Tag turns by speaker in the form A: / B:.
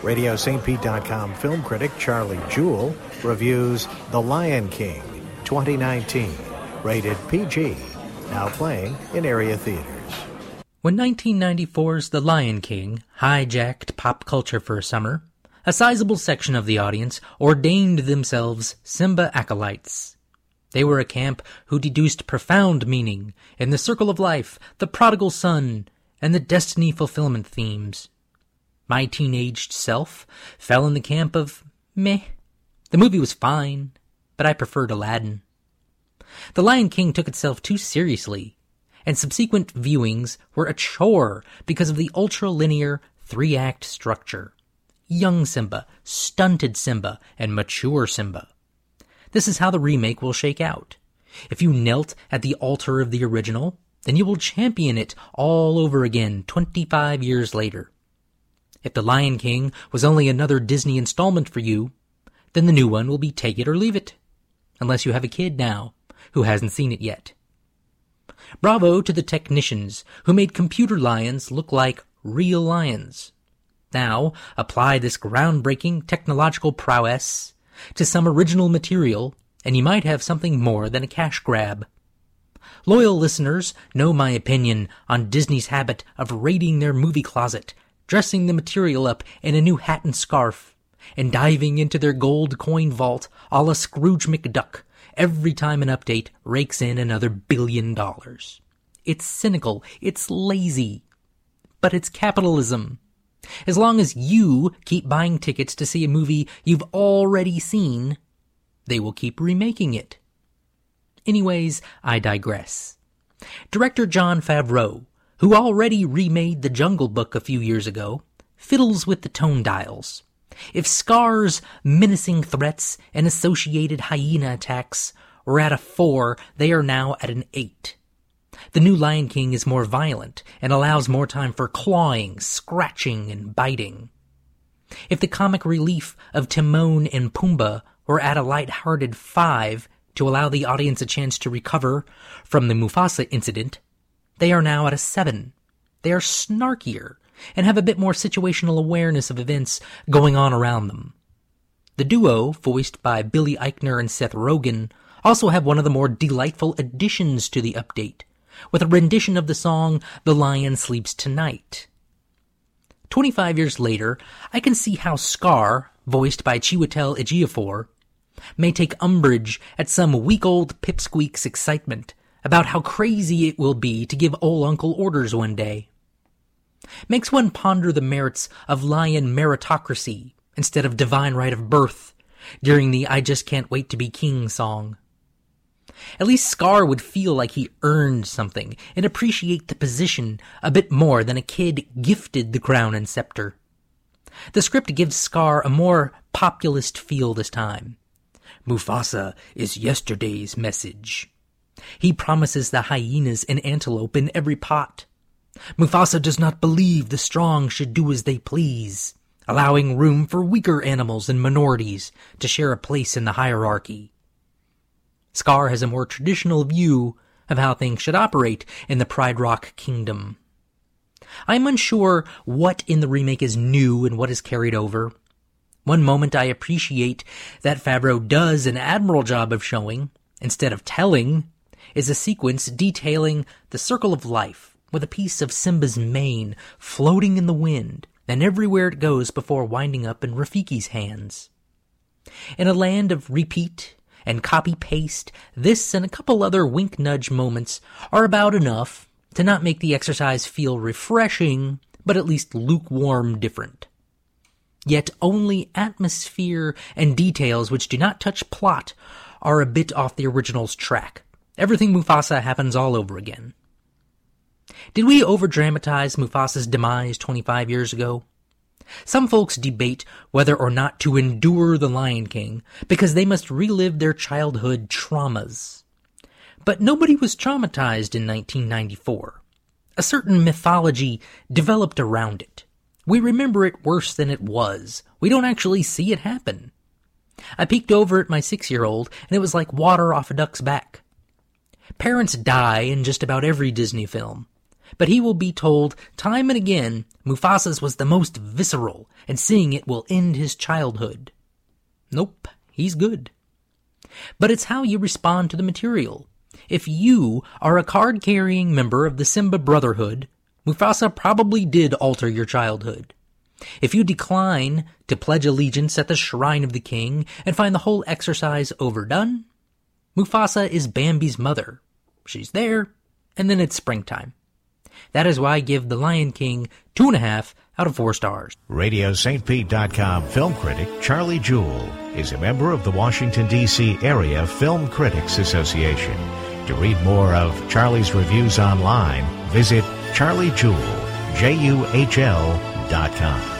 A: RadioSt. Film critic Charlie Jewell reviews The Lion King 2019, rated PG, now playing in area theaters.
B: When 1994's The Lion King hijacked pop culture for a summer, a sizable section of the audience ordained themselves Simba acolytes. They were a camp who deduced profound meaning in the circle of life, the prodigal son, and the destiny fulfillment themes. My teenaged self fell in the camp of meh. The movie was fine, but I preferred Aladdin. The Lion King took itself too seriously, and subsequent viewings were a chore because of the ultra-linear 3-act structure. Young Simba, stunted Simba, and mature Simba. This is how the remake will shake out. If you knelt at the altar of the original, then you will champion it all over again 25 years later. If The Lion King was only another Disney installment for you, then the new one will be take it or leave it. Unless you have a kid now who hasn't seen it yet. Bravo to the technicians who made computer lions look like real lions. Now, apply this groundbreaking technological prowess to some original material, and you might have something more than a cash grab. Loyal listeners know my opinion on Disney's habit of raiding their movie closet, dressing the material up in a new hat and scarf, and diving into their gold coin vault a la Scrooge McDuck every time an update rakes in another $1 billion. It's cynical, it's lazy, but it's capitalism. As long as you keep buying tickets to see a movie you've already seen, they will keep remaking it. Anyways, I digress. Director Jon Favreau, who already remade The Jungle Book a few years ago, fiddles with the tone dials. If Scar's menacing threats and associated hyena attacks were at a 4, they are now at an 8. The new Lion King is more violent and allows more time for clawing, scratching, and biting. If the comic relief of Timon and Pumbaa were at a light-hearted 5 to allow the audience a chance to recover from the Mufasa incident, they are now at a 7. They are snarkier and have a bit more situational awareness of events going on around them. The duo, voiced by Billy Eichner and Seth Rogen, also have one of the more delightful additions to the update, with a rendition of the song The Lion Sleeps Tonight. 25 years later, I can see how Scar, voiced by Chiwetel Ejiofor, may take umbrage at some week-old pipsqueak's excitement about how crazy it will be to give old Uncle orders one day. Makes one ponder the merits of lion meritocracy instead of divine right of birth during the I Just Can't Wait to Be King song. At least Scar would feel like he earned something and appreciate the position a bit more than a kid gifted the crown and scepter. The script gives Scar a more populist feel this time. Mufasa is yesterday's message. He promises the hyenas an antelope in every pot. Mufasa does not believe the strong should do as they please, allowing room for weaker animals and minorities to share a place in the hierarchy. Scar has a more traditional view of how things should operate in the Pride Rock Kingdom. I'm unsure what in the remake is new and what is carried over. One moment I appreciate that Favreau does an admirable job of showing, instead of telling, is a sequence detailing the circle of life with a piece of Simba's mane floating in the wind and everywhere it goes before winding up in Rafiki's hands. In a land of repeat and copy-paste, this and a couple other wink-nudge moments are about enough to not make the exercise feel refreshing, but at least lukewarm different. Yet only atmosphere and details which do not touch plot are a bit off the original's track. Everything Mufasa happens all over again. Did we overdramatize Mufasa's demise 25 years ago? Some folks debate whether or not to endure The Lion King because they must relive their childhood traumas. But nobody was traumatized in 1994. A certain mythology developed around it. We remember it worse than it was. We don't actually see it happen. I peeked over at my 6-year-old, and it was like water off a duck's back. Parents die in just about every Disney film. but he will be told time and again Mufasa's was the most visceral, and seeing it will end his childhood. Nope, he's good. But it's how you respond to the material. If you are a card-carrying member of the Simba Brotherhood, Mufasa probably did alter your childhood. If you decline to pledge allegiance at the shrine of the king and find the whole exercise overdone, Mufasa is Bambi's mother. She's there, and then it's springtime. That is why I give The Lion King 2.5 out of 4 stars.
A: RadioSt.Pete.com film critic Charlie Jewell is a member of the Washington, D.C. Area Film Critics Association. To read more of Charlie's reviews online, visit charliejewell.com.